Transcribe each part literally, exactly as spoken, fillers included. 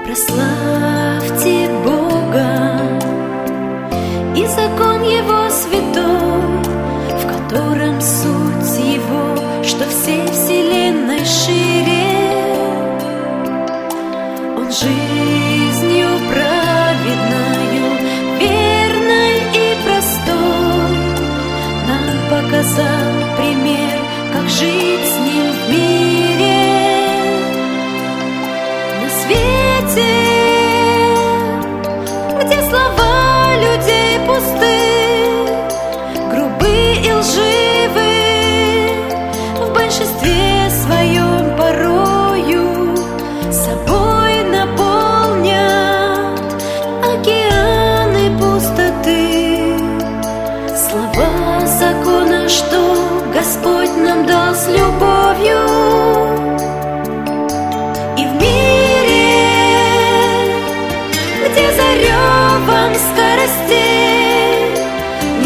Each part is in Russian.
Прославьте Бога и закон Его святой, в котором суть Его, что всей вселенной шире. Он жизнью праведною, верной и простой нам показал пример, как жить с Ним в мире. На свете, где слова людей пусты, грубы и лживы, в большинстве своем порою собой наполнят океаны пустоты. Слова закона, что Господь нам дал с любовью. И в мире, где за ревом скоростей не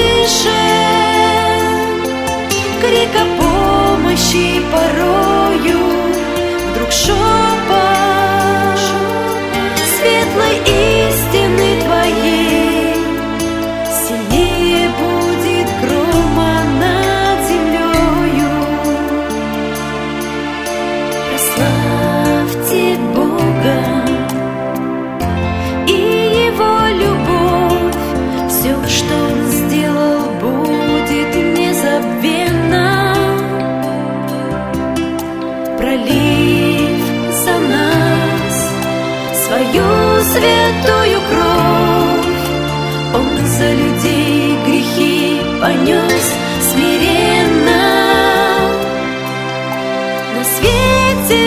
слышен крик о помощи, порою вдруг шепот светлой истины Твоей сильнее будет грома над землею. Прославьте Бога и Его любовь, все, что Он сделал, будет незабвенно. Пролив за нас свою святую кровь, Он за людей грехи понес смиренно. На свете,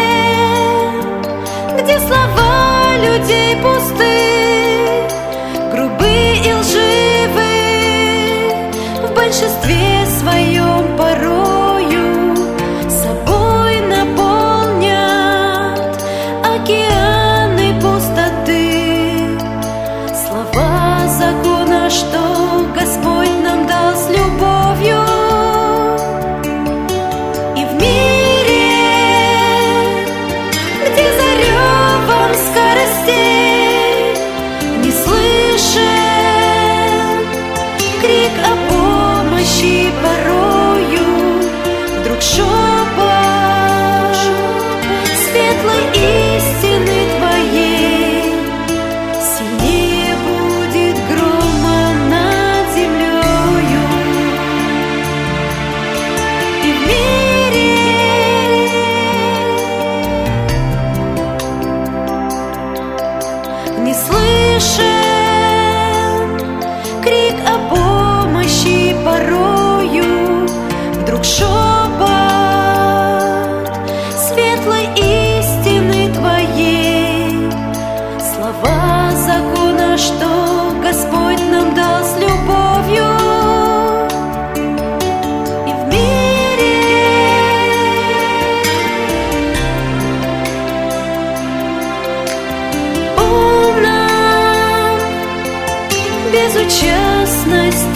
где слова людей пусты, грубы и лживы, в большинстве своем порою собой наполнят океаны пустоты. Слова закона, что Господь нам дал с любовью. И в мире, где за ревом скоростей не слышен крик о помощи, порою вдруг шепот светлой истины Твоей сильнее будет грома над землею. И в мире, не слышен крик о помощи, порою вдруг шепот светлой истины Твоей. Слова закона, что Господь нам дал с любовью. И в мире, Он нам безучастность